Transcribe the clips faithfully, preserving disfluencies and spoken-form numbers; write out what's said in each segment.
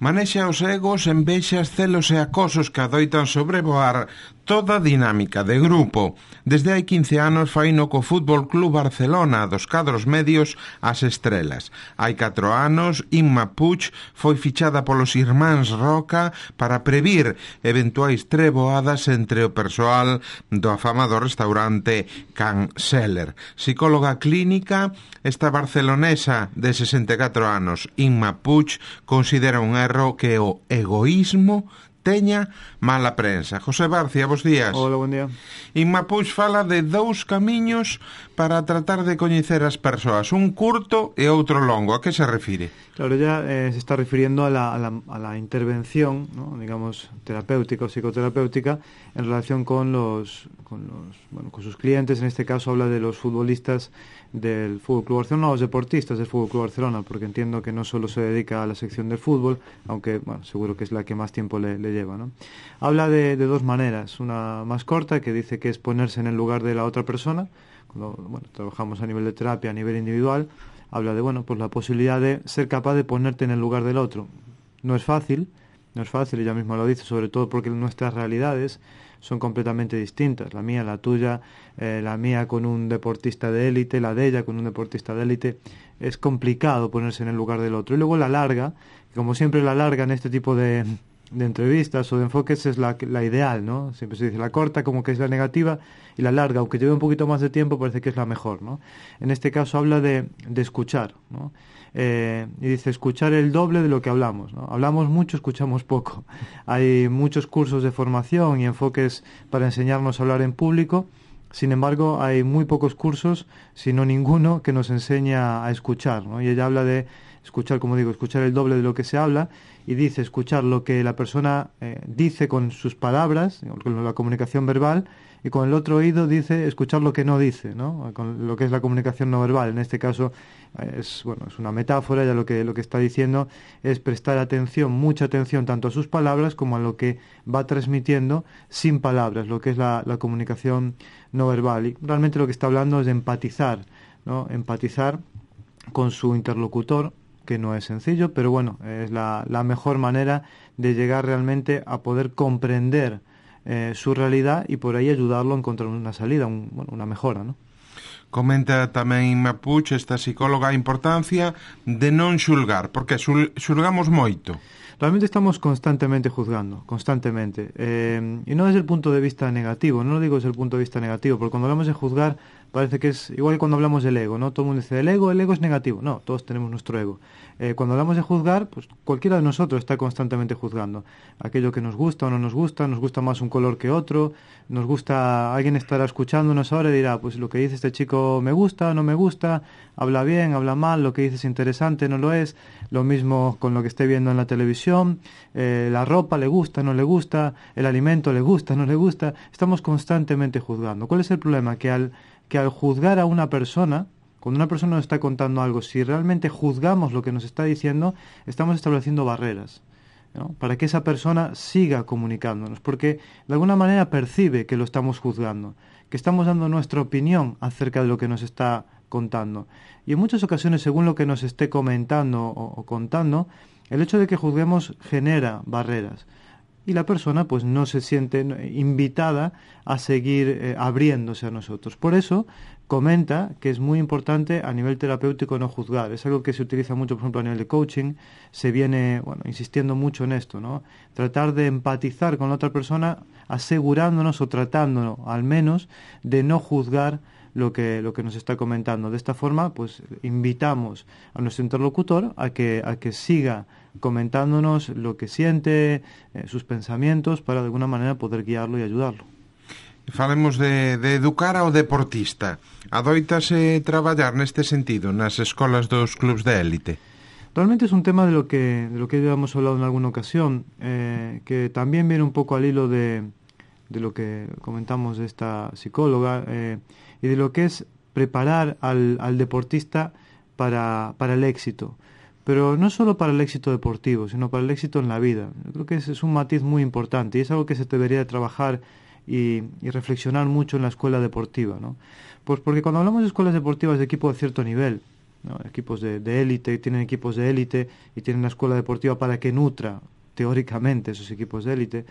Manexa os egos, envexas, celos e acosos que adoitan sobrevoar toda a dinámica de grupo. Desde hai quince anos faino co Fútbol Club Barcelona, dos cadros medios ás estrelas. Hai catro anos, Inma Puig foi fichada polos irmáns Roca para previr eventuais treboadas entre o persoal do afamado restaurante Can Seller. Psicóloga clínica, esta barcelonesa de sesenta e catro anos, Inma Puig, considera un erro que o egoísmo teña mala prensa. José Barcia, bos días. Hola, buen día. Inma Puig fala de dous camiños para tratar de coñecer as persoas, un curto e outro longo. A que se refire? Claro, ella eh, se está refiriendo a la, a la, a la intervención, ¿no?, digamos, terapéutica o psicoterapéutica en relación con los, con los, bueno, con sus clientes. En este caso habla de los futbolistas del Fútbol Club Barcelona, o los deportistas del Fútbol Club Barcelona, porque entiendo que no solo se dedica a la sección del fútbol, aunque, bueno, seguro que es la que más tiempo le, le lleva, ¿no? Habla de, de dos maneras, una más corta, que dice que es ponerse en el lugar de la otra persona. Cuando, bueno, trabajamos a nivel de terapia, a nivel individual, habla de, bueno, pues la posibilidad de ser capaz de ponerte en el lugar del otro. No es fácil, no es fácil, ella misma lo dice, sobre todo porque nuestras realidades son completamente distintas, la mía, la tuya, eh, la mía con un deportista de élite, la de ella con un deportista de élite. Es complicado ponerse en el lugar del otro. Y luego la larga, como siempre la larga en este tipo de, de entrevistas o de enfoques es la, la ideal, ¿no? Siempre se dice la corta como que es la negativa, y la larga, aunque lleve un poquito más de tiempo, parece que es la mejor, ¿no? En este caso habla de, de escuchar, ¿no? Eh, y dice escuchar el doble de lo que hablamos, ¿no? Hablamos mucho, escuchamos poco. Hay muchos cursos de formación y enfoques para enseñarnos a hablar en público. Sin embargo, hay muy pocos cursos, si no ninguno, que nos enseña a escuchar, ¿no? Y ella habla de escuchar, como digo, escuchar el doble de lo que se habla, y dice escuchar lo que la persona eh, dice con sus palabras, con la comunicación verbal, y con el otro oído dice escuchar lo que no dice, ¿no?, con lo que es la comunicación no verbal. En este caso es, bueno, es una metáfora, ya lo que, lo que está diciendo es prestar atención, mucha atención, tanto a sus palabras como a lo que va transmitiendo sin palabras, lo que es la, la comunicación no verbal. Y realmente lo que está hablando es de empatizar, ¿no?, empatizar con su interlocutor, que no es sencillo, pero bueno, es la, la mejor manera de llegar realmente a poder comprender eh, su realidad y por ahí ayudarlo a encontrar una salida, un, bueno, una mejora, ¿no? Comenta tamén Inma Puig, esta psicóloga, a importancia de non xulgar, porque xul, xulgamos moito. Realmente estamos constantemente juzgando, constantemente. Eh, y no desde el punto de vista negativo, no lo digo desde el punto de vista negativo, porque cuando hablamos de juzgar parece que es igual que cuando hablamos del ego, ¿no? Todo el mundo dice, el ego, el ego es negativo. No, todos tenemos nuestro ego. Eh, cuando hablamos de juzgar, pues cualquiera de nosotros está constantemente juzgando. Aquello que nos gusta o no nos gusta, nos gusta más un color que otro, nos gusta, alguien estará escuchándonos ahora y dirá, pues lo que dice este chico me gusta, no me gusta, habla bien, habla mal, lo que dice es interesante, no lo es. Lo mismo con lo que esté viendo en la televisión, eh, la ropa le gusta, no le gusta, el alimento le gusta, no le gusta. Estamos constantemente juzgando. ¿Cuál es el problema? Que al, que al juzgar a una persona, cuando una persona nos está contando algo, si realmente juzgamos lo que nos está diciendo, estamos estableciendo barreras, ¿no?, para que esa persona siga comunicándonos, porque de alguna manera percibe que lo estamos juzgando, que estamos dando nuestra opinión acerca de lo que nos está contando. Y en muchas ocasiones, según lo que nos esté comentando o, o contando, el hecho de que juzguemos genera barreras. Y la persona pues no se siente invitada a seguir eh, abriéndose a nosotros. Por eso comenta que es muy importante a nivel terapéutico no juzgar. Es algo que se utiliza mucho, por ejemplo, a nivel de coaching. Se viene, bueno, insistiendo mucho en esto, ¿no? Tratar de empatizar con la otra persona, asegurándonos o tratándonos al menos de no juzgar lo que lo que nos está comentando. De esta forma, pues invitamos a nuestro interlocutor a que a que siga comentándonos lo que siente, eh, sus pensamientos, para de alguna manera poder guiarlo y ayudarlo. Falemos de, de educar ao deportista. Adoítase traballar neste sentido nas escolas dos clubs de élite? Realmente es un tema de lo que de lo que ya hemos hablado en alguna ocasión, eh, que también viene un poco al hilo de, de lo que comentamos de esta psicóloga, eh, y de lo que es preparar al, al deportista para, para el éxito. Pero no solo para el éxito deportivo, sino para el éxito en la vida. Yo creo que ese es un matiz muy importante y es algo que se debería trabajar y, y reflexionar mucho en la escuela deportiva, ¿no? Pues porque cuando hablamos de escuelas deportivas de equipo de cierto nivel, ¿no? Equipos de, de élite, tienen equipos de élite y tienen una escuela deportiva para que nutra teóricamente esos equipos de élite.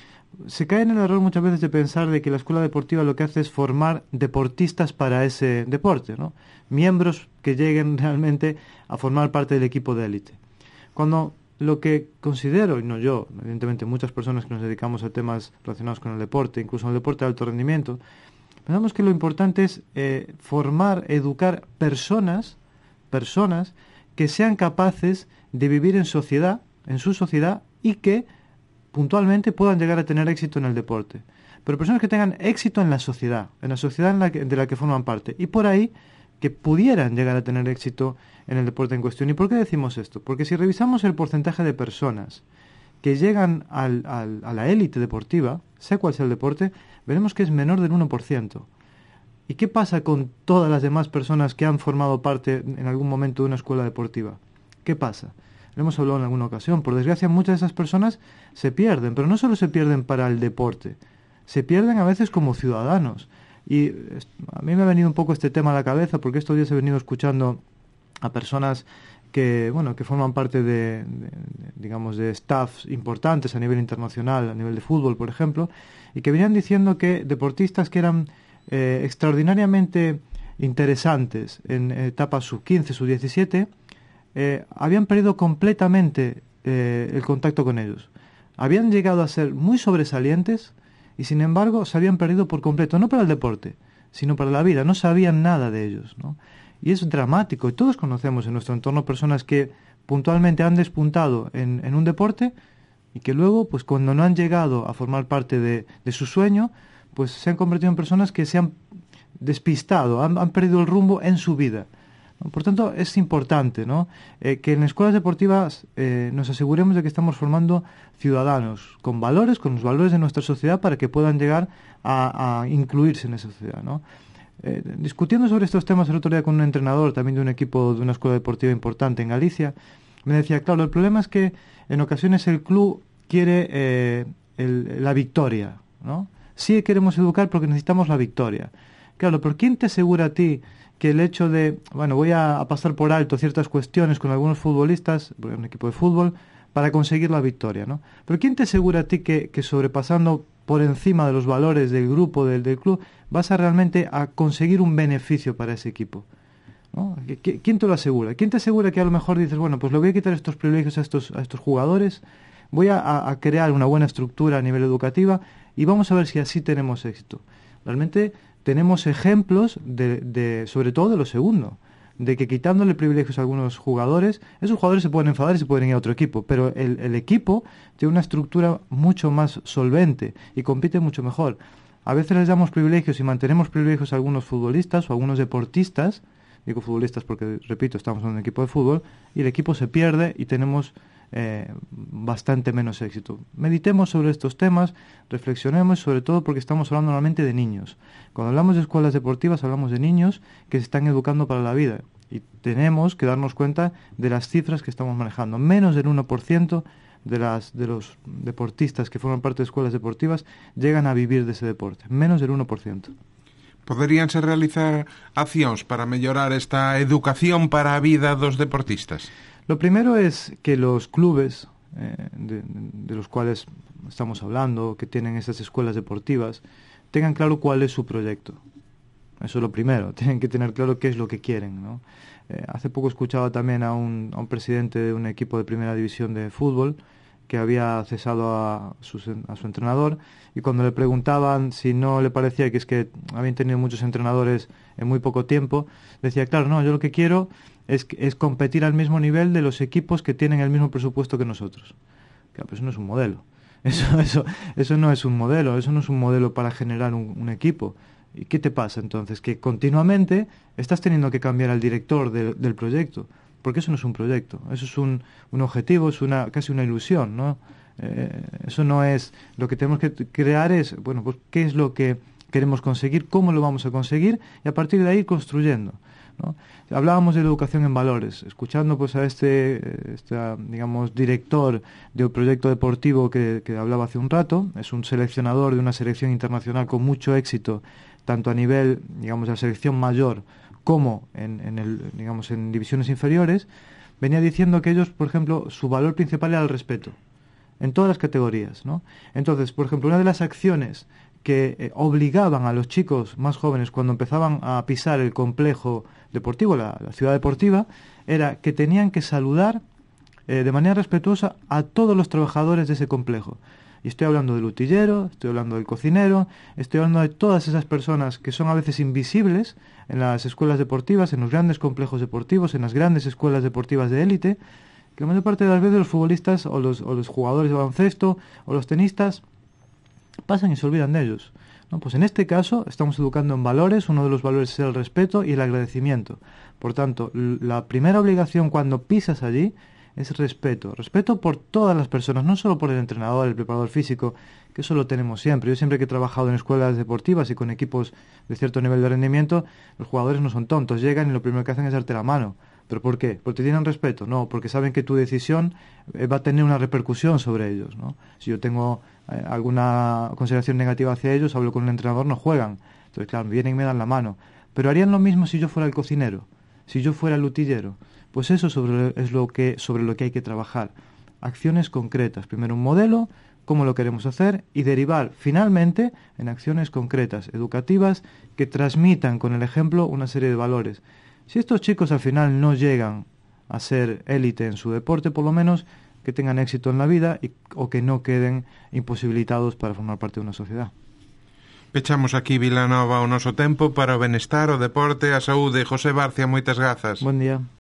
Se cae en el error muchas veces de pensar de que la escuela deportiva lo que hace es formar deportistas para ese deporte, ¿no? Miembros que lleguen realmente a formar parte del equipo de élite. Cuando lo que considero, y no yo, evidentemente muchas personas que nos dedicamos a temas relacionados con el deporte, incluso en el deporte de alto rendimiento, pensamos que lo importante es eh, formar, educar personas, personas que sean capaces de vivir en sociedad, en su sociedad, y que puntualmente puedan llegar a tener éxito en el deporte. Pero personas que tengan éxito en la sociedad, en la sociedad en la que, de la que forman parte. Y por ahí que pudieran llegar a tener éxito en el deporte en cuestión. ¿Y por qué decimos esto? Porque si revisamos el porcentaje de personas que llegan al, al, a la élite deportiva, sea cual sea el deporte, veremos que es menor del uno por ciento. ¿Y qué pasa con todas las demás personas que han formado parte en algún momento de una escuela deportiva? ¿Qué pasa? Lo hemos hablado en alguna ocasión. Por desgracia, muchas de esas personas se pierden, pero no solo se pierden para el deporte, se pierden a veces como ciudadanos. Y a mí me ha venido un poco este tema a la cabeza porque estos días he venido escuchando a personas que, bueno, que forman parte de, de, digamos, de staffs importantes a nivel internacional, a nivel de fútbol, por ejemplo, y que venían diciendo que deportistas que eran eh, extraordinariamente interesantes en etapas sub quince, sub diecisiete, Eh, habían perdido completamente eh, el contacto con ellos. Habían llegado a ser muy sobresalientes y sin embargo se habían perdido por completo, no para el deporte, sino para la vida. No sabían nada de ellos, ¿no? Y es dramático. Y todos conocemos en nuestro entorno personas que puntualmente han despuntado en, en un deporte y que luego, pues cuando no han llegado a formar parte de, de su sueño, pues se han convertido en personas que se han despistado, han, han perdido el rumbo en su vida. Por tanto, es importante, ¿no? Eh, que en escuelas deportivas eh, nos aseguremos de que estamos formando ciudadanos con valores, con los valores de nuestra sociedad para que puedan llegar a, a incluirse en esa sociedad, ¿no? Eh, discutiendo sobre estos temas el otro día con un entrenador también de un equipo de una escuela deportiva importante en Galicia, me decía, claro, el problema es que en ocasiones el club quiere eh, el, la victoria, ¿no? Sí queremos educar porque necesitamos la victoria. Claro, pero ¿quién te asegura a ti que el hecho de, bueno, voy a, a pasar por alto ciertas cuestiones con algunos futbolistas, un equipo de fútbol, para conseguir la victoria, ¿no? Pero ¿quién te asegura a ti que, que sobrepasando por encima de los valores del grupo, del, del club, vas a realmente a conseguir un beneficio para ese equipo, ¿no? ¿Quién te lo asegura? ¿Quién te asegura que a lo mejor dices, bueno, pues le voy a quitar estos privilegios a estos, a estos jugadores, voy a, a crear una buena estructura a nivel educativa y vamos a ver si así tenemos éxito? Realmente tenemos ejemplos, de, de, sobre todo de lo segundo, de que quitándole privilegios a algunos jugadores, esos jugadores se pueden enfadar y se pueden ir a otro equipo, pero el, el equipo tiene una estructura mucho más solvente y compite mucho mejor. A veces les damos privilegios y mantenemos privilegios a algunos futbolistas o a algunos deportistas, digo futbolistas porque, repito, estamos en un equipo de fútbol, y el equipo se pierde y tenemos eh, bastante menos éxito. Meditemos sobre estos temas, reflexionemos, sobre todo porque estamos hablando normalmente de niños. Cuando hablamos de escuelas deportivas hablamos de niños que se están educando para la vida y tenemos que darnos cuenta de las cifras que estamos manejando. Menos del uno por ciento de, las, de los deportistas que forman parte de escuelas deportivas llegan a vivir de ese deporte. Menos del uno por ciento. Poderíanse realizar accións para mellorar esta educación para a vida dos deportistas? Lo primero es que los clubes eh, de, de los cuales estamos hablando, que tienen esas escuelas deportivas, tengan claro cuál es su proyecto. Eso es lo primero, tienen que tener claro qué es lo que quieren, ¿no? Eh, hace poco escuchaba también a un, a un presidente de un equipo de primera división de fútbol que había cesado a su, a su entrenador, y cuando le preguntaban si no le parecía que es que habían tenido muchos entrenadores en muy poco tiempo, decía, claro, no, yo lo que quiero es, es competir al mismo nivel de los equipos que tienen el mismo presupuesto que nosotros. Claro, pero eso no es un modelo. Eso, eso, eso no es un modelo, eso no es un modelo para generar un, un equipo. ¿Y qué te pasa entonces? Que continuamente estás teniendo que cambiar al director de, del proyecto, porque eso no es un proyecto, eso es un, un objetivo, es una casi una ilusión, ¿no? Eh, eso no es, lo que tenemos que crear es, bueno, pues qué es lo que queremos conseguir, cómo lo vamos a conseguir y a partir de ahí ir construyendo, ¿no? Hablábamos de la educación en valores, escuchando pues a este, este digamos, director de un proyecto deportivo que, que hablaba hace un rato, es un seleccionador de una selección internacional con mucho éxito, tanto a nivel, digamos, de la selección mayor como en, en el, digamos, en divisiones inferiores, venía diciendo que ellos, por ejemplo, su valor principal era el respeto, en todas las categorías, ¿no? Entonces, por ejemplo, una de las acciones que eh, obligaban a los chicos más jóvenes cuando empezaban a pisar el complejo deportivo, la, la ciudad deportiva, era que tenían que saludar eh, de manera respetuosa a todos los trabajadores de ese complejo. Y estoy hablando del utillero, estoy hablando del cocinero, estoy hablando de todas esas personas que son a veces invisibles en las escuelas deportivas, en los grandes complejos deportivos, en las grandes escuelas deportivas de élite, que la mayor parte de las veces los futbolistas o los, o los jugadores de baloncesto o los tenistas pasan y se olvidan de ellos, ¿no? Pues en este caso estamos educando en valores, uno de los valores es el respeto y el agradecimiento. Por tanto, la primera obligación cuando pisas allí es respeto, respeto por todas las personas, no solo por el entrenador, el preparador físico, que eso lo tenemos siempre. Yo siempre que he trabajado en escuelas deportivas y con equipos de cierto nivel de rendimiento, los jugadores no son tontos, llegan y lo primero que hacen es darte la mano. ¿Pero por qué? ¿Porque tienen respeto? No, porque saben que tu decisión va a tener una repercusión sobre ellos, ¿no? Si yo tengo eh, alguna consideración negativa hacia ellos, hablo con el entrenador, no juegan. Entonces, claro, vienen y me dan la mano. Pero harían lo mismo si yo fuera el cocinero, si yo fuera el utillero. Pues eso sobre, es lo que, sobre lo que hay que trabajar. Acciones concretas. Primero un modelo, cómo lo queremos hacer, y derivar finalmente en acciones concretas, educativas, que transmitan con el ejemplo una serie de valores. Si estos chicos al final no llegan a ser élite en su deporte, por lo menos que tengan éxito en la vida y, o que no queden imposibilitados para formar parte de una sociedad. Pechamos aquí, Vilanova, o noso tempo para o benestar, o deporte, a saúde. José Barcia, moitas grazas. Buen día.